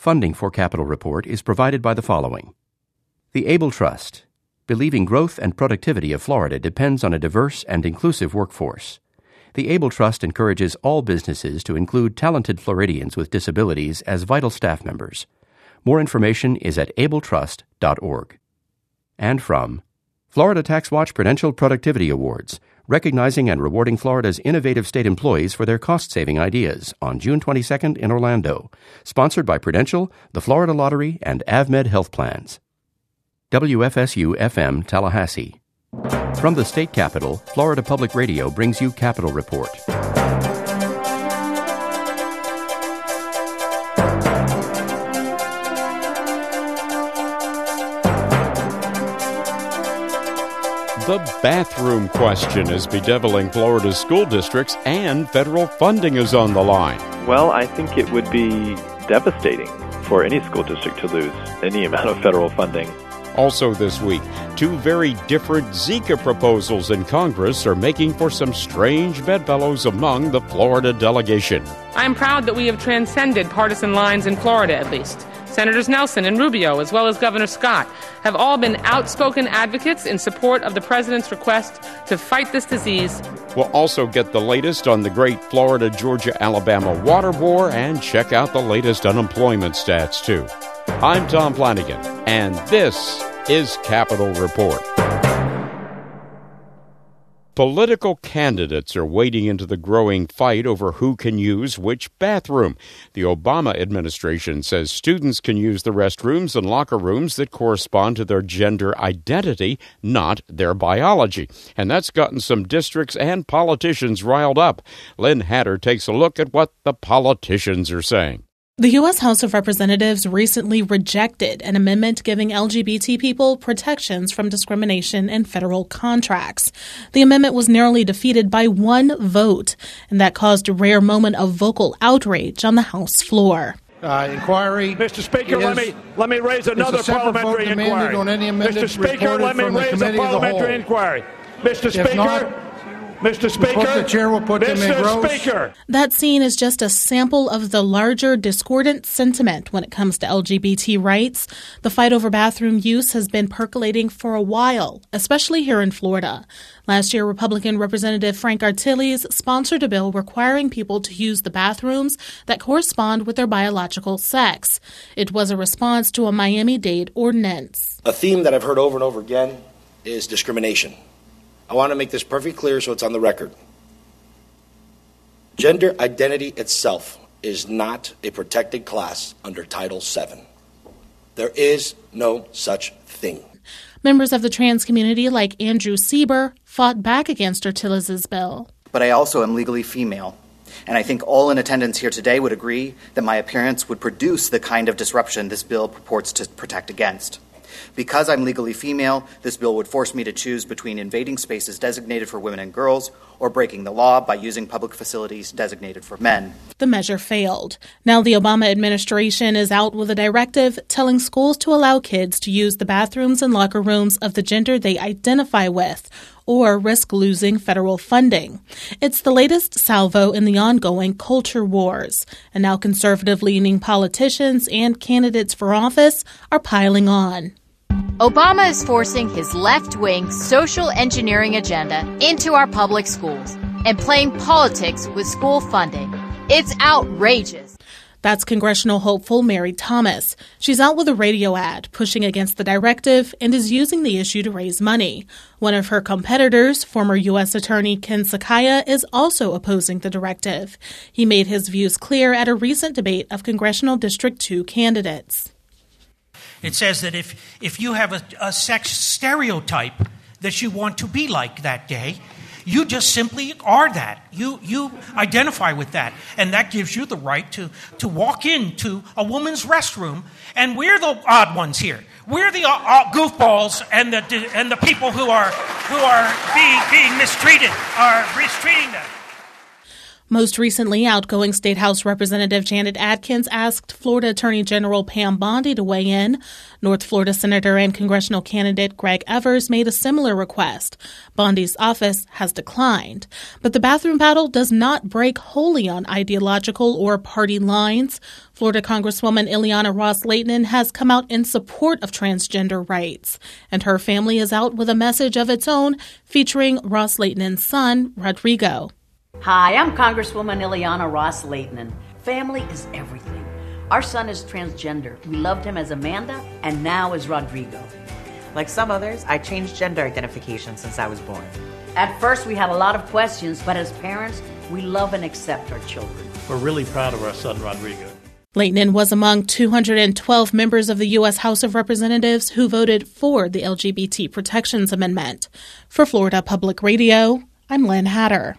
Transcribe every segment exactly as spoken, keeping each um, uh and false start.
Funding for Capital Report is provided by the following. The Able Trust, believing growth and productivity of Florida depends on a diverse and inclusive workforce. The Able Trust encourages all businesses to include talented Floridians with disabilities as vital staff members. More information is at able trust dot org. And from Florida Tax Watch Prudential Productivity Awards, recognizing and rewarding Florida's innovative state employees for their cost-saving ideas on June twenty-second in Orlando. Sponsored by Prudential, the Florida Lottery, and AvMed Health Plans. W F S U F M Tallahassee. From the state capitol, Florida Public Radio brings you Capital Report. The bathroom question is bedeviling Florida's school districts, and federal funding is on the line. Well, I think it would be devastating for any school district to lose any amount of federal funding. Also this week, two very different Zika proposals in Congress are making for some strange bedfellows among the Florida delegation. I'm proud that we have transcended partisan lines in Florida, at least. Senators Nelson and Rubio, as well as Governor Scott, have all been outspoken advocates in support of the president's request to fight this disease. We'll also get the latest on the great Florida, Georgia, Alabama water war and check out the latest unemployment stats, too. I'm Tom Flanagan, and this is Capital Report. Political candidates are wading into the growing fight over who can use which bathroom. The Obama administration says students can use the restrooms and locker rooms that correspond to their gender identity, not their biology. And that's gotten some districts and politicians riled up. Lynn Hatter takes a look at what the politicians are saying. The U S House of Representatives recently rejected an amendment giving L G B T people protections from discrimination in federal contracts. The amendment was narrowly defeated by one vote, and that caused a rare moment of vocal outrage on the House floor. Uh, inquiry. Mister Speaker, is, let me let me raise another parliamentary inquiry. On any Mister Speaker, let me raise a parliamentary inquiry. Mister If Speaker. Not, Mister Speaker, the chair will put Mister them in rows. Speaker. That scene is just a sample of the larger discordant sentiment when it comes to L G B T rights. The fight over bathroom use has been percolating for a while, especially here in Florida. Last year, Republican Representative Frank Artiles sponsored a bill requiring people to use the bathrooms that correspond with their biological sex. It was a response to a Miami-Dade ordinance. A theme that I've heard over and over again is discrimination. I want to make this perfectly clear so it's on the record. Gender identity itself is not a protected class under Title seven. There is no such thing. Members of the trans community, like Andrew Sieber, fought back against Artiles' bill. But I also am legally female, and I think all in attendance here today would agree that my appearance would produce the kind of disruption this bill purports to protect against. Because I'm legally female, this bill would force me to choose between invading spaces designated for women and girls or breaking the law by using public facilities designated for men. The measure failed. Now the Obama administration is out with a directive telling schools to allow kids to use the bathrooms and locker rooms of the gender they identify with, or risk losing federal funding. It's the latest salvo in the ongoing culture wars, and now conservative-leaning politicians and candidates for office are piling on. Obama is forcing his left-wing social engineering agenda into our public schools and playing politics with school funding. It's outrageous. That's congressional hopeful Mary Thomas. She's out with a radio ad pushing against the directive and is using the issue to raise money. One of her competitors, former U S Attorney Ken Sakaya, is also opposing the directive. He made his views clear at a recent debate of Congressional District two candidates. It says that if, if you have a, a sex stereotype that you want to be like that day, you just simply are that. You you identify with that. And that gives you the right to, to walk into a woman's restroom. And we're the odd ones here. We're the uh, goofballs and the and the people who are who are being, being mistreated, are mistreating them. Most recently, outgoing State House Representative Janet Adkins asked Florida Attorney General Pam Bondi to weigh in. North Florida Senator and congressional candidate Greg Evers made a similar request. Bondi's office has declined. But the bathroom battle does not break wholly on ideological or party lines. Florida Congresswoman Ileana Ros-Lehtinen has come out in support of transgender rights, and her family is out with a message of its own featuring Ros-Lehtinen's son, Rodrigo. Hi, I'm Congresswoman Ileana Ros-Lehtinen. Family is everything. Our son is transgender. We loved him as Amanda, and now as Rodrigo. Like some others, I changed gender identification since I was born. At first, we had a lot of questions, but as parents, we love and accept our children. We're really proud of our son, Rodrigo. Lehtinen was among two hundred twelve members of the U S House of Representatives who voted for the L G B T Protections Amendment. For Florida Public Radio, I'm Lynn Hatter.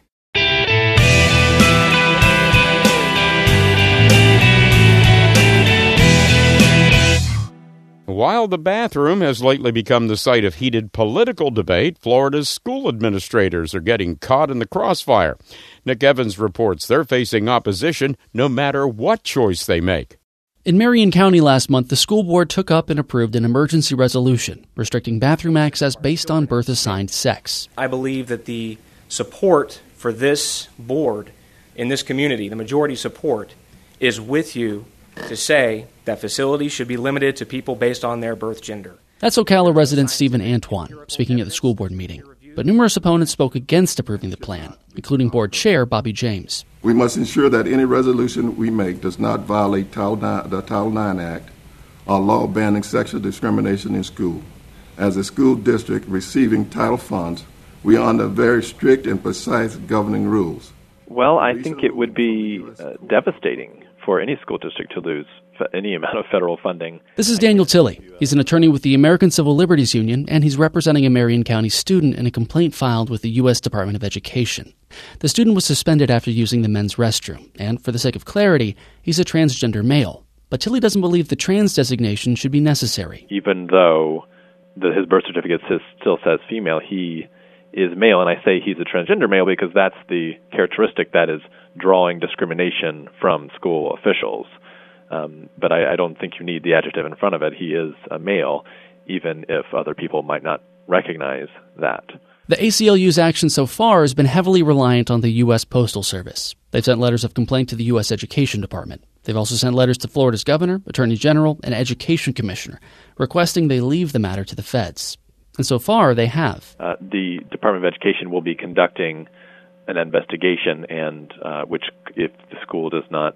While the bathroom has lately become the site of heated political debate, Florida's school administrators are getting caught in the crossfire. Nick Evans reports they're facing opposition no matter what choice they make. In Marion County last month, the school board took up and approved an emergency resolution restricting bathroom access based on birth-assigned sex. I believe that the support for this board in this community, the majority support, is with you to say that facilities should be limited to people based on their birth gender. That's Ocala resident Stephen Antoine speaking at the school board meeting. But numerous opponents spoke against approving the plan, including board chair Bobby James. We must ensure that any resolution we make does not violate Title nine, the Title nine Act or law banning sexual discrimination in school. As a school district receiving title funds, we are under very strict and precise governing rules. Well, I think it would be uh, devastating for any school district to lose any amount of federal funding. This is Daniel Tilley. He's an attorney with the American Civil Liberties Union, and he's representing a Marion County student in a complaint filed with the U S Department of Education. The student was suspended after using the men's restroom, and for the sake of clarity, he's a transgender male. But Tilley doesn't believe the trans designation should be necessary. Even though the, his birth certificate says, still says female, he is male, and I say he's a transgender male because that's the characteristic that is drawing discrimination from school officials. Um, but I, I don't think you need the adjective in front of it. He is a male, even if other people might not recognize that. The A C L U's action so far has been heavily reliant on the U S Postal Service. They've sent letters of complaint to the U S Education Department. They've also sent letters to Florida's governor, attorney general, and education commissioner, requesting they leave the matter to the feds. And so far, they have. Uh, the Department of Education will be conducting an investigation, and uh, which, if the school does not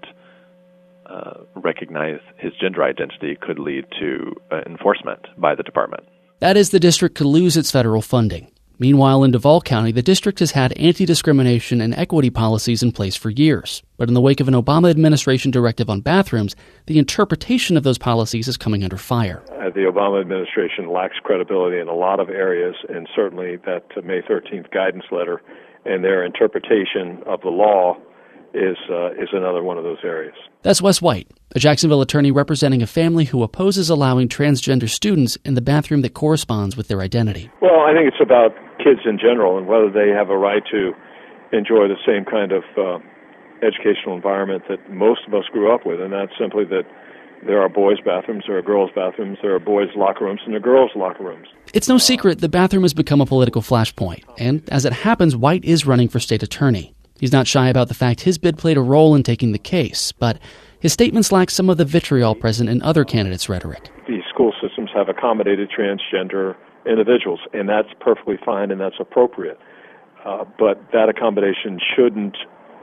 uh, recognize his gender identity, could lead to uh, enforcement by the department. That is, the district could lose its federal funding. Meanwhile, in Duval County, the district has had anti-discrimination and equity policies in place for years. But in the wake of an Obama administration directive on bathrooms, the interpretation of those policies is coming under fire. Uh, the Obama administration lacks credibility in a lot of areas, and certainly that uh, May thirteenth guidance letter and their interpretation of the law is uh, is another one of those areas. That's Wes White, a Jacksonville attorney representing a family who opposes allowing transgender students in the bathroom that corresponds with their identity. Well, I think it's about kids in general and whether they have a right to enjoy the same kind of uh, educational environment that most of us grew up with, and that's simply that there are boys' bathrooms, there are girls' bathrooms, there are boys' locker rooms, and there are girls' locker rooms. It's no secret the bathroom has become a political flashpoint, and as it happens, White is running for state attorney. He's not shy about the fact his bid played a role in taking the case, but his statements lack some of the vitriol present in other candidates' rhetoric. The school systems have accommodated transgender individuals, and that's perfectly fine and that's appropriate. Uh, but that accommodation shouldn't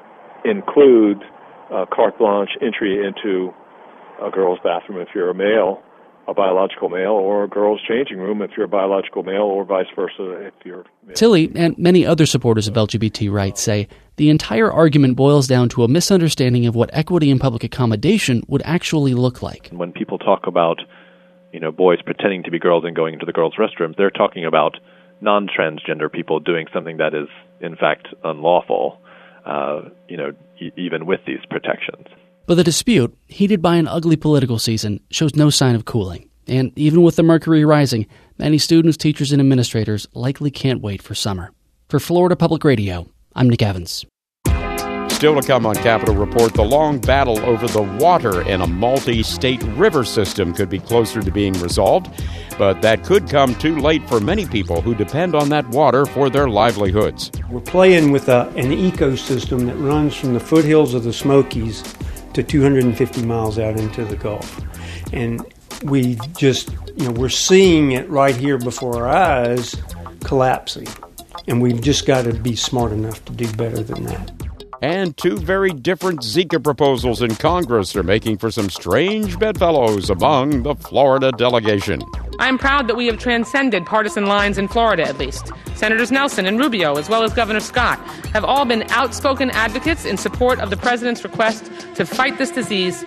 include uh, carte blanche entry into a girl's bathroom if you're a male, a biological male, or a girl's changing room if you're a biological male, or vice versa if you're male. Tilley and many other supporters of L G B T rights say the entire argument boils down to a misunderstanding of what equity in public accommodation would actually look like. When people talk about, you know, boys pretending to be girls and going into the girls' restrooms, they're talking about non-transgender people doing something that is, in fact, unlawful, uh, you know, e- even with these protections. But the dispute, heated by an ugly political season, shows no sign of cooling. And even with the mercury rising, many students, teachers, and administrators likely can't wait for summer. For Florida Public Radio, I'm Nick Evans. Still to come on Capitol Report, the long battle over the water in a multi-state river system could be closer to being resolved, but that could come too late for many people who depend on that water for their livelihoods. We're playing with a, an ecosystem that runs from the foothills of the Smokies to two hundred fifty miles out into the Gulf. And we just, you know, we're seeing it right here before our eyes collapsing. And we've just got to be smart enough to do better than that. And two very different Zika proposals in Congress are making for some strange bedfellows among the Florida delegation. I'm proud that we have transcended partisan lines in Florida, at least. Senators Nelson and Rubio, as well as Governor Scott, have all been outspoken advocates in support of the president's request to fight this disease.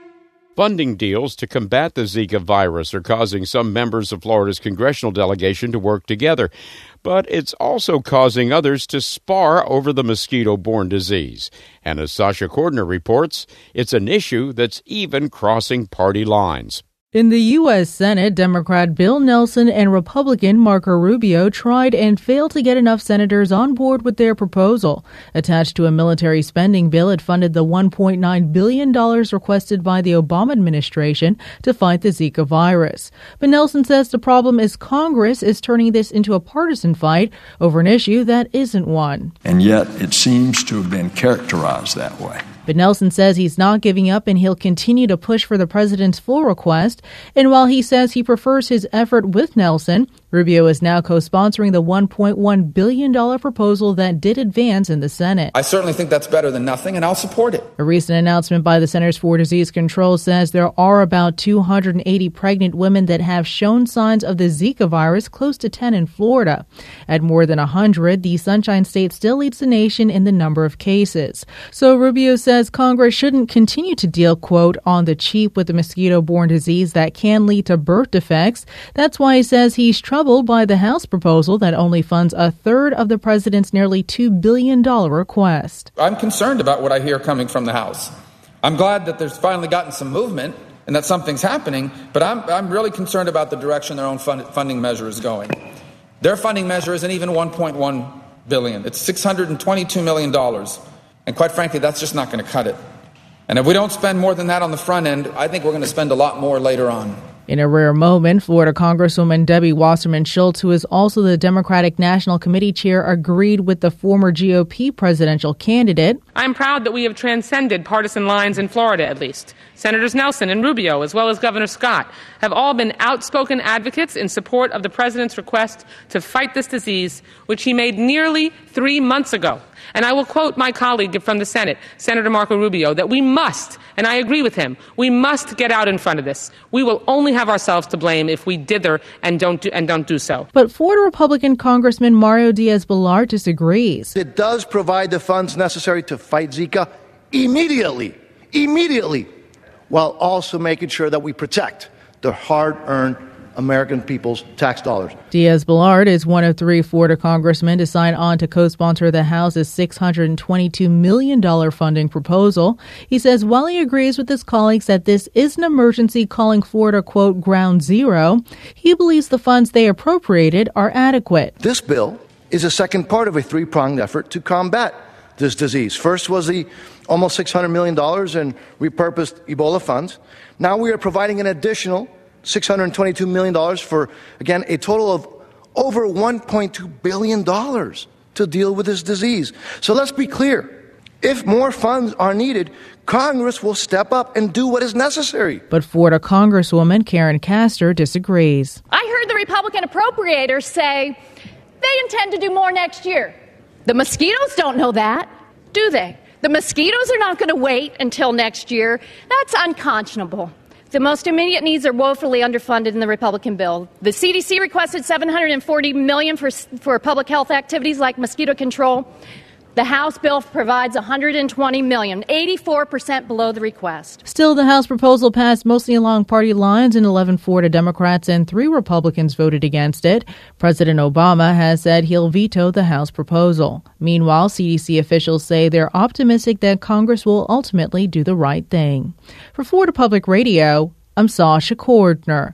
Funding deals to combat the Zika virus are causing some members of Florida's congressional delegation to work together. But it's also causing others to spar over the mosquito-borne disease. And as Sasha Cordner reports, it's an issue that's even crossing party lines. In the U S. Senate, Democrat Bill Nelson and Republican Marco Rubio tried and failed to get enough senators on board with their proposal. Attached to a military spending bill, it funded the one point nine billion dollars requested by the Obama administration to fight the Zika virus. But Nelson says the problem is Congress is turning this into a partisan fight over an issue that isn't one. And yet it seems to have been characterized that way. But Nelson says he's not giving up and he'll continue to push for the president's full request. And while he says he prefers his effort with Nelson, Rubio is now co-sponsoring the one point one billion dollars proposal that did advance in the Senate. I certainly think that's better than nothing, and I'll support it. A recent announcement by the Centers for Disease Control says there are about two hundred eighty pregnant women that have shown signs of the Zika virus, close to ten in Florida. At more than one hundred, the Sunshine State still leads the nation in the number of cases. So Rubio says Congress shouldn't continue to deal, quote, on the cheap with the mosquito-borne disease that can lead to birth defects. That's why he says he's troubled by the House proposal that only funds a third of the president's nearly two billion dollars request. I'm concerned about what I hear coming from the House. I'm glad that there's finally gotten some movement and that something's happening, but I'm, I'm really concerned about the direction their own fund, funding measure is going. Their funding measure isn't even one point one billion dollars. It's six hundred twenty-two million dollars. And quite frankly, that's just not going to cut it. And if we don't spend more than that on the front end, I think we're going to spend a lot more later on. In a rare moment, Florida Congresswoman Debbie Wasserman Schultz, who is also the Democratic National Committee chair, agreed with the former G O P presidential candidate. I'm proud that we have transcended partisan lines in Florida, at least. Senators Nelson and Rubio, as well as Governor Scott, have all been outspoken advocates in support of the president's request to fight this disease, which he made nearly three months ago. And I will quote my colleague from the Senate, Senator Marco Rubio, that we must, and I agree with him, we must get out in front of this. We will only have ourselves to blame if we dither and don't do, and don't do so. But Florida Republican Congressman Mario Diaz-Balart disagrees. It does provide the funds necessary to fight Zika immediately, immediately, while also making sure that we protect the hard-earned American people's tax dollars. Diaz-Balart is one of three Florida congressmen to sign on to co-sponsor the House's six hundred twenty-two million dollars funding proposal. He says while he agrees with his colleagues that this is an emergency calling Florida, quote, ground zero, he believes the funds they appropriated are adequate. This bill is a second part of a three-pronged effort to combat this disease. First was the almost six hundred million dollars in repurposed Ebola funds. Now we are providing an additional six hundred twenty-two million dollars for, again, a total of over one point two billion dollars to deal with this disease. So let's be clear. If more funds are needed, Congress will step up and do what is necessary. But Florida Congresswoman Karen Castor disagrees. I heard the Republican appropriators say they intend to do more next year. The mosquitoes don't know that, do they? The mosquitoes are not going to wait until next year. That's unconscionable. The most immediate needs are woefully underfunded in the Republican bill. The C D C requested seven hundred forty million dollars for, for public health activities like mosquito control. The House bill provides one hundred twenty million dollars, eighty-four percent below the request. Still, the House proposal passed mostly along party lines, and eleven Florida Democrats and three Republicans voted against it. President Obama has said he'll veto the House proposal. Meanwhile, C D C officials say they're optimistic that Congress will ultimately do the right thing. For Florida Public Radio, I'm Sasha Cordner.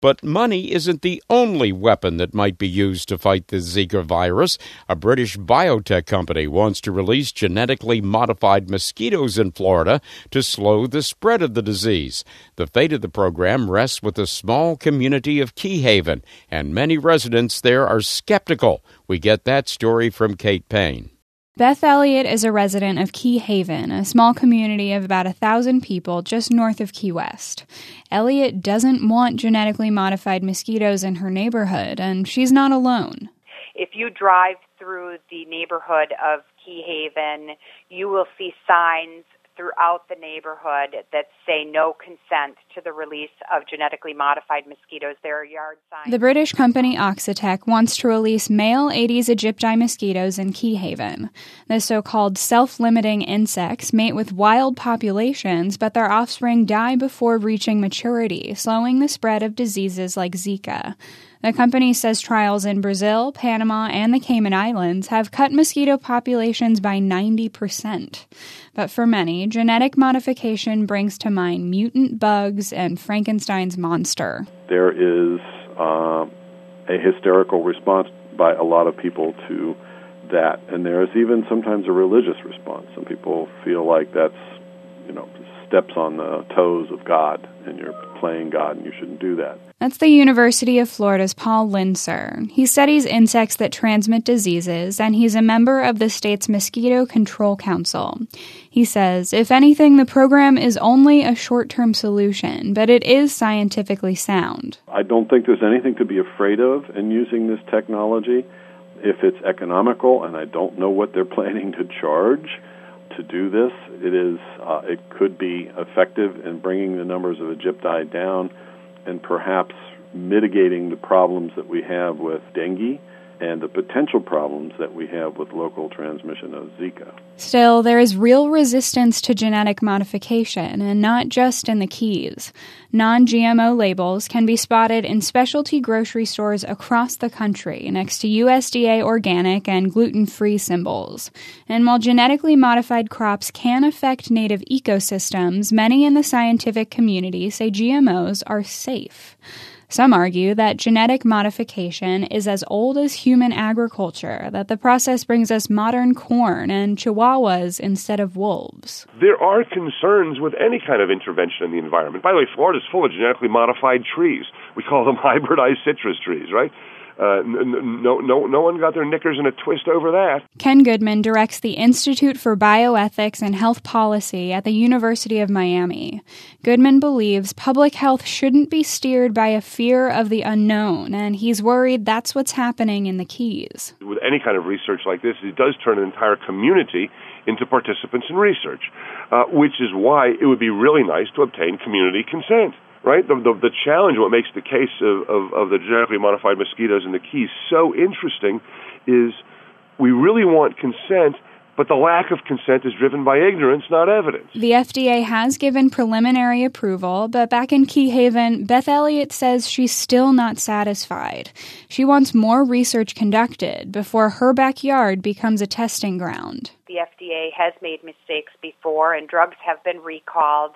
But money isn't the only weapon that might be used to fight the Zika virus. A British biotech company wants to release genetically modified mosquitoes in Florida to slow the spread of the disease. The fate of the program rests with the small community of Key Haven, and many residents there are skeptical. We get that story from Kate Payne. Beth Elliott is a resident of Key Haven, a small community of about a thousand people just north of Key West. Elliott doesn't want genetically modified mosquitoes in her neighborhood, and she's not alone. If you drive through the neighborhood of Key Haven, you will see signs throughout the neighborhood that say no consent to the release of genetically modified mosquitoes. There are yard signs. The British company Oxitec wants to release male Aedes aegypti mosquitoes in Key Haven. The so-called self-limiting insects mate with wild populations, but their offspring die before reaching maturity, slowing the spread of diseases like Zika. The company says trials in Brazil, Panama, and the Cayman Islands have cut mosquito populations by ninety percent. But for many, genetic modification brings to mind mutant bugs and Frankenstein's monster. There is uh, a hysterical response by a lot of people to that, and there is even sometimes a religious response. Some people feel like that's, you know, steps on the toes of God, and you're playing God, and you shouldn't do that. That's the University of Florida's Paul Linser. He studies insects that transmit diseases, and he's a member of the state's Mosquito Control Council. He says, if anything, the program is only a short-term solution, but it is scientifically sound. I don't think there's anything to be afraid of in using this technology. If it's economical, and I don't know what they're planning to charge to do this, it is. Uh, it could be effective in bringing the numbers of Aegypti down and perhaps mitigating the problems that we have with dengue and the potential problems that we have with local transmission of Zika. Still, there is real resistance to genetic modification, and not just in the Keys. Non-G M O labels can be spotted in specialty grocery stores across the country next to U S D A organic and gluten-free symbols. And while genetically modified crops can affect native ecosystems, many in the scientific community say G M Os are safe. Some argue that genetic modification is as old as human agriculture, that the process brings us modern corn and chihuahuas instead of wolves. There are concerns with any kind of intervention in the environment. By the way, Florida's full of genetically modified trees. We call them hybridized citrus trees, right? Uh, no, no, no one got their knickers in a twist over that. Ken Goodman directs the Institute for Bioethics and Health Policy at the University of Miami. Goodman believes public health shouldn't be steered by a fear of the unknown, and he's worried that's what's happening in the Keys. With any kind of research like this, it does turn an entire community into participants in research, uh, which is why it would be really nice to obtain community consent. Right? The, the, the challenge, what makes the case of, of, of the genetically modified mosquitoes in the Keys so interesting is we really want consent, but the lack of consent is driven by ignorance, not evidence. The F D A has given preliminary approval, but back in Key Haven, Beth Elliott says she's still not satisfied. She wants more research conducted before her backyard becomes a testing ground. The F D A has made mistakes before, and drugs have been recalled,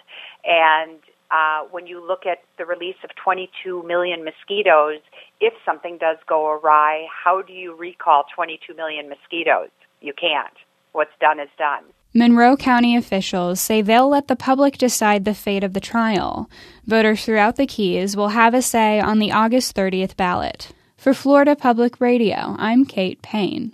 and Uh, when you look at the release of twenty-two million mosquitoes, if something does go awry, how do you recall twenty-two million mosquitoes? You can't. What's done is done. Monroe County officials say they'll let the public decide the fate of the trial. Voters throughout the Keys will have a say on the August thirtieth ballot. For Florida Public Radio, I'm Kate Payne.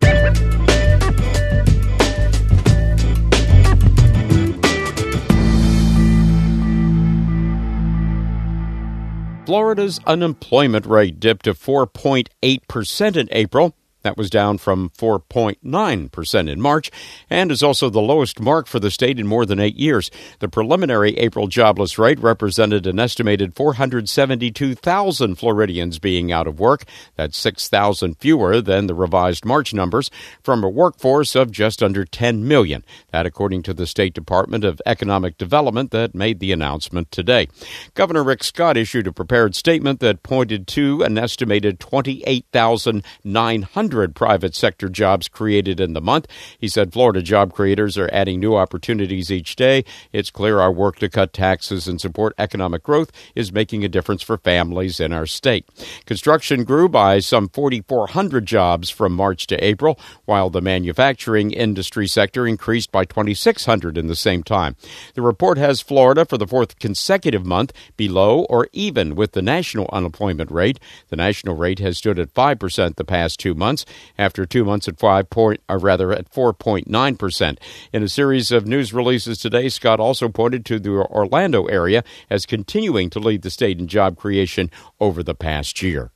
Florida's unemployment rate dipped to four point eight percent in April. That was down from four point nine percent in March and is also the lowest mark for the state in more than eight years. The preliminary April jobless rate represented an estimated four hundred seventy-two thousand Floridians being out of work. That's six thousand fewer than the revised March numbers from a workforce of just under ten million. That according to the State Department of Economic Development that made the announcement today. Governor Rick Scott issued a prepared statement that pointed to an estimated twenty-eight thousand nine hundred hundred private sector jobs created in the month. He said Florida job creators are adding new opportunities each day. It's clear our work to cut taxes and support economic growth is making a difference for families in our state. Construction grew by some forty-four hundred jobs from March to April, while the manufacturing industry sector increased by twenty-six hundred in the same time. The report has Florida for the fourth consecutive month below or even with the national unemployment rate. The national rate has stood at five percent the past two months, after two months at five point, or rather at four point nine percent. In a series of news releases today, Scott also pointed to the Orlando area as continuing to lead the state in job creation over the past year.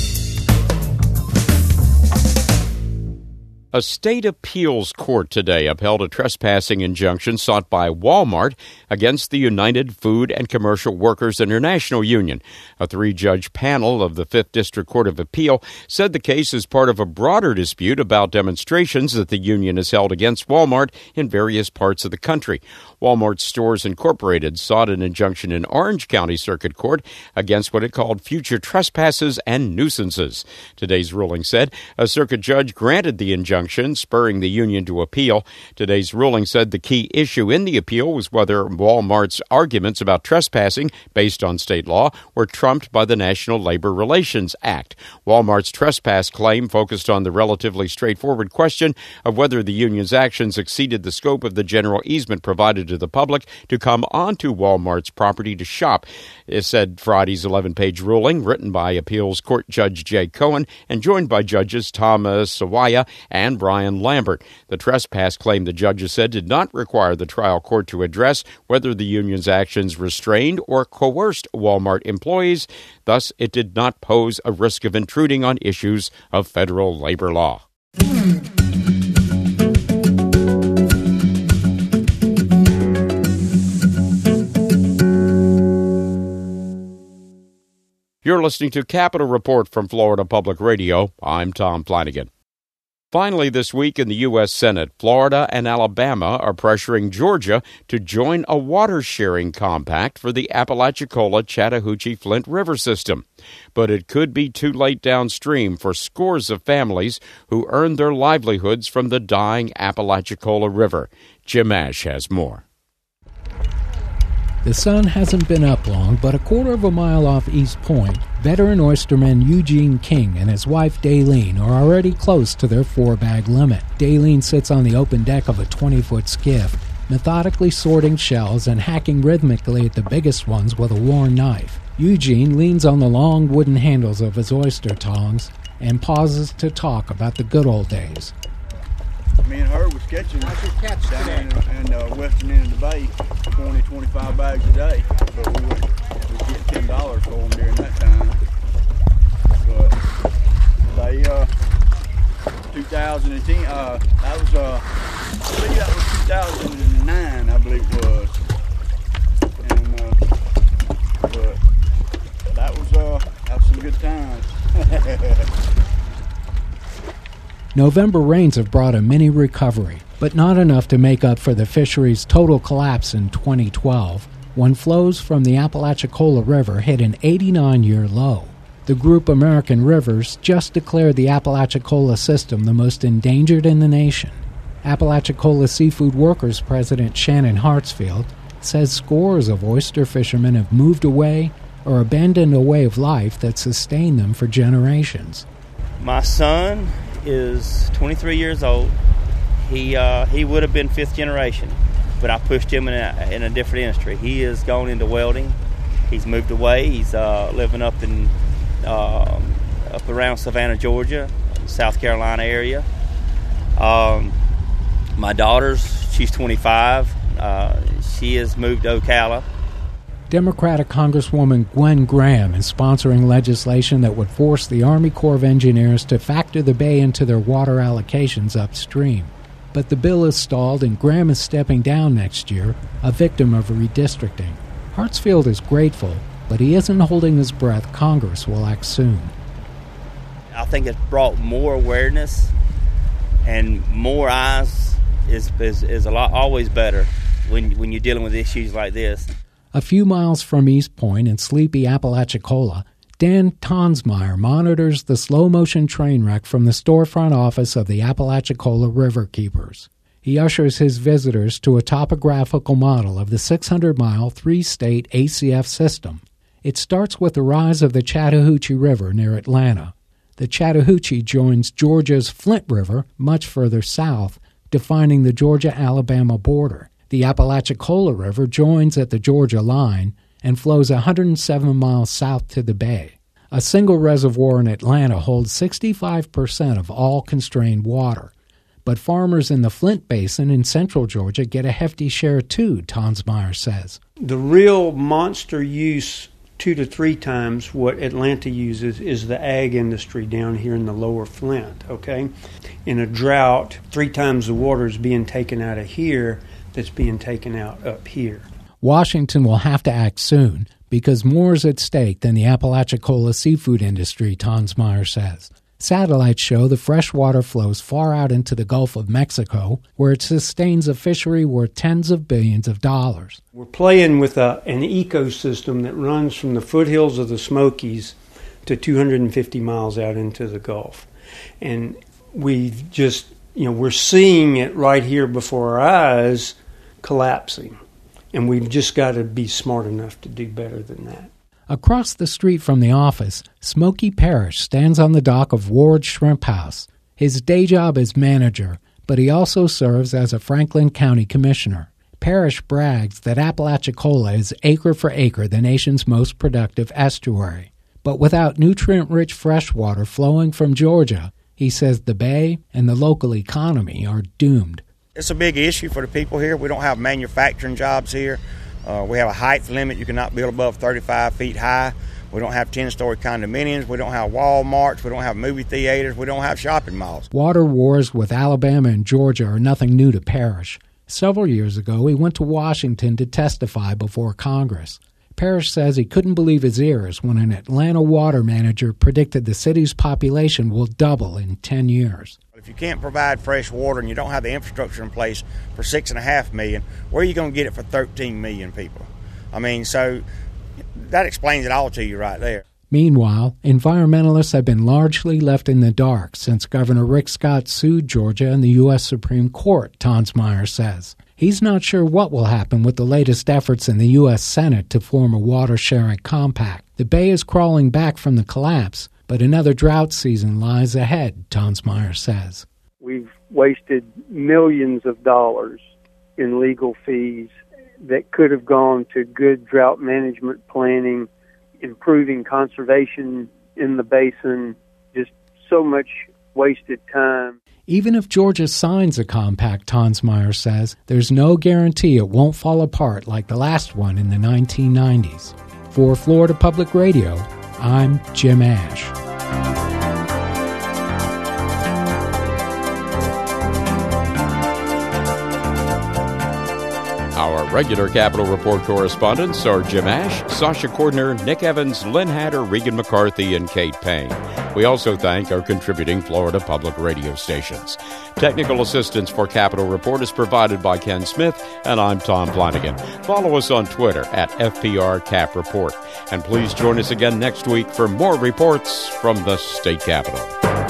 A state appeals court today upheld a trespassing injunction sought by Walmart against the United Food and Commercial Workers International Union. A three-judge panel of the Fifth District Court of Appeal said the case is part of a broader dispute about demonstrations that the union has held against Walmart in various parts of the country. Walmart Stores Incorporated sought an injunction in Orange County Circuit Court against what it called future trespasses and nuisances. Today's ruling said a circuit judge granted the injunction, spurring the union to appeal. Today's ruling said the key issue in the appeal was whether Walmart's arguments about trespassing based on state law were trumped by the National Labor Relations Act. Walmart's trespass claim focused on the relatively straightforward question of whether the union's actions exceeded the scope of the general easement provided to the public to come onto Walmart's property to shop. It said Friday's eleven-page ruling, written by Appeals Court Judge Jay Cohen and joined by Judges Thomas Sawaya and Brian Lambert. The trespass claim, the judges said, did not require the trial court to address whether the union's actions restrained or coerced Walmart employees. Thus, it did not pose a risk of intruding on issues of federal labor law. You're listening to Capitol Report from Florida Public Radio. I'm Tom Flanagan. Finally, this week in the U S Senate, Florida and Alabama are pressuring Georgia to join a water-sharing compact for the Apalachicola-Chattahoochee-Flint River system. But it could be too late downstream for scores of families who earn their livelihoods from the dying Apalachicola River. Jim Ash has more. The sun hasn't been up long, but a quarter of a mile off East Point, veteran oysterman Eugene King and his wife Daylene are already close to their four-bag limit. Daylene sits on the open deck of a twenty-foot skiff, methodically sorting shells and hacking rhythmically at the biggest ones with a worn knife. Eugene leans on the long wooden handles of his oyster tongs and pauses to talk about the good old days. Me and her was catching down in, in the uh, western end of the bay, twenty, twenty-five bags a day. But we would we'd get ten dollars for them during that time. But they, uh, two thousand ten, uh, that was, uh, I believe that was two thousand nine, I believe it was. And, uh, but that was, uh, that was some good times. November rains have brought a mini recovery, but not enough to make up for the fishery's total collapse in twenty twelve, when flows from the Apalachicola River hit an eighty-nine-year low. The group American Rivers just declared the Apalachicola system the most endangered in the nation. Apalachicola Seafood Workers President Shannon Hartsfield says scores of oyster fishermen have moved away or abandoned a way of life that sustained them for generations. My son is twenty-three years old. He uh, he would have been fifth generation, but I pushed him in a, in a different industry. He has gone into welding. He's moved away. He's uh, living up in uh, up around Savannah, Georgia, South Carolina area. Um, my daughter's she's twenty-five. Uh, she has moved to Ocala. Democratic Congresswoman Gwen Graham is sponsoring legislation that would force the Army Corps of Engineers to factor the bay into their water allocations upstream. But the bill is stalled and Graham is stepping down next year, a victim of redistricting. Hartsfield is grateful, but he isn't holding his breath Congress will act soon. I think it's brought more awareness, and more eyes is is, is a lot always better when when you're dealing with issues like this. A few miles from East Point in sleepy Apalachicola, Dan Tonsmeyer monitors the slow-motion train wreck from the storefront office of the Apalachicola River Keepers. He ushers his visitors to a topographical model of the six hundred mile, three-state A C F system. It starts with the rise of the Chattahoochee River near Atlanta. The Chattahoochee joins Georgia's Flint River much further south, defining the Georgia-Alabama border. The Apalachicola River joins at the Georgia line and flows one hundred seven miles south to the bay. A single reservoir in Atlanta holds sixty-five percent of all constrained water. But farmers in the Flint Basin in central Georgia get a hefty share too, Tonsmeyer says. The real monster use, two to three times what Atlanta uses, is the ag industry down here in the lower Flint, okay? In a drought, three times the water is being taken out of here that's being taken out up here. Washington will have to act soon because more is at stake than the Apalachicola seafood industry, Tonsmeyer says. Satellites show the fresh water flows far out into the Gulf of Mexico, where it sustains a fishery worth tens of billions of dollars. We're playing with a, an ecosystem that runs from the foothills of the Smokies to two hundred fifty miles out into the Gulf. And we've just, you know, we're seeing it right here before our eyes collapsing. And we've just got to be smart enough to do better than that. Across the street from the office, Smokey Parrish stands on the dock of Ward's Shrimp House. His day job is manager, but he also serves as a Franklin County commissioner. Parrish brags that Apalachicola is acre for acre the nation's most productive estuary. But without nutrient-rich freshwater flowing from Georgia, he says the bay and the local economy are doomed. It's a big issue for the people here. We don't have manufacturing jobs here. Uh, we have a height limit. You cannot build above thirty-five feet high. We don't have ten-story condominiums. We don't have Walmarts. We don't have movie theaters. We don't have shopping malls. Water wars with Alabama and Georgia are nothing new to Parrish. Several years ago, he went to Washington to testify before Congress. Parrish says he couldn't believe his ears when an Atlanta water manager predicted the city's population will double in ten years. If you can't provide fresh water and you don't have the infrastructure in place for six and a half million, where are you going to get it for thirteen million people? I mean, so that explains it all to you right there. Meanwhile, environmentalists have been largely left in the dark since Governor Rick Scott sued Georgia in the U S Supreme Court, Tonsmeyer says. He's not sure what will happen with the latest efforts in the U S Senate to form a water-sharing compact. The bay is crawling back from the collapse, but another drought season lies ahead, Tonsmeyer says. We've wasted millions of dollars in legal fees that could have gone to good drought management planning, improving conservation in the basin, just so much wasted time. Even if Georgia signs a compact, Tonsmeyer says, there's no guarantee it won't fall apart like the last one in the nineteen nineties. For Florida Public Radio, I'm Jim Ash. Our regular Capitol Report correspondents are Jim Ash, Sasha Cordner, Nick Evans, Lynn Hatter, Regan McCarthy, and Kate Payne. We also thank our contributing Florida Public Radio stations. Technical assistance for Capitol Report is provided by Ken Smith, and I'm Tom Flanagan. Follow us on Twitter at F P R Cap Report. And please join us again next week for more reports from the state capitol.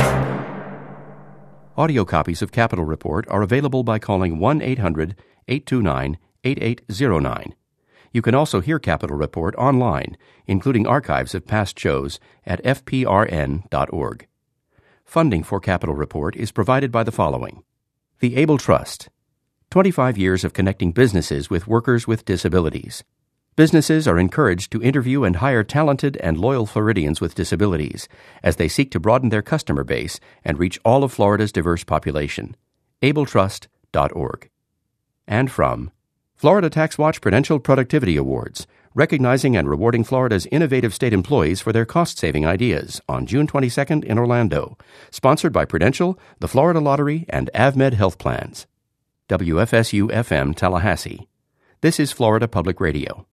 Audio copies of Capitol Report are available by calling one eight hundred eight two nine eight eight zero nine. You can also hear Capitol Report online, including archives of past shows at f p r n dot org. Funding for Capitol Report is provided by the following. The Able Trust. twenty-five years of connecting businesses with workers with disabilities. Businesses are encouraged to interview and hire talented and loyal Floridians with disabilities as they seek to broaden their customer base and reach all of Florida's diverse population. able trust dot org. And from Florida Tax Watch Prudential Productivity Awards, recognizing and rewarding Florida's innovative state employees for their cost-saving ideas on June twenty-second in Orlando. Sponsored by Prudential, the Florida Lottery, and AvMed Health Plans. W F S U F M Tallahassee. This is Florida Public Radio.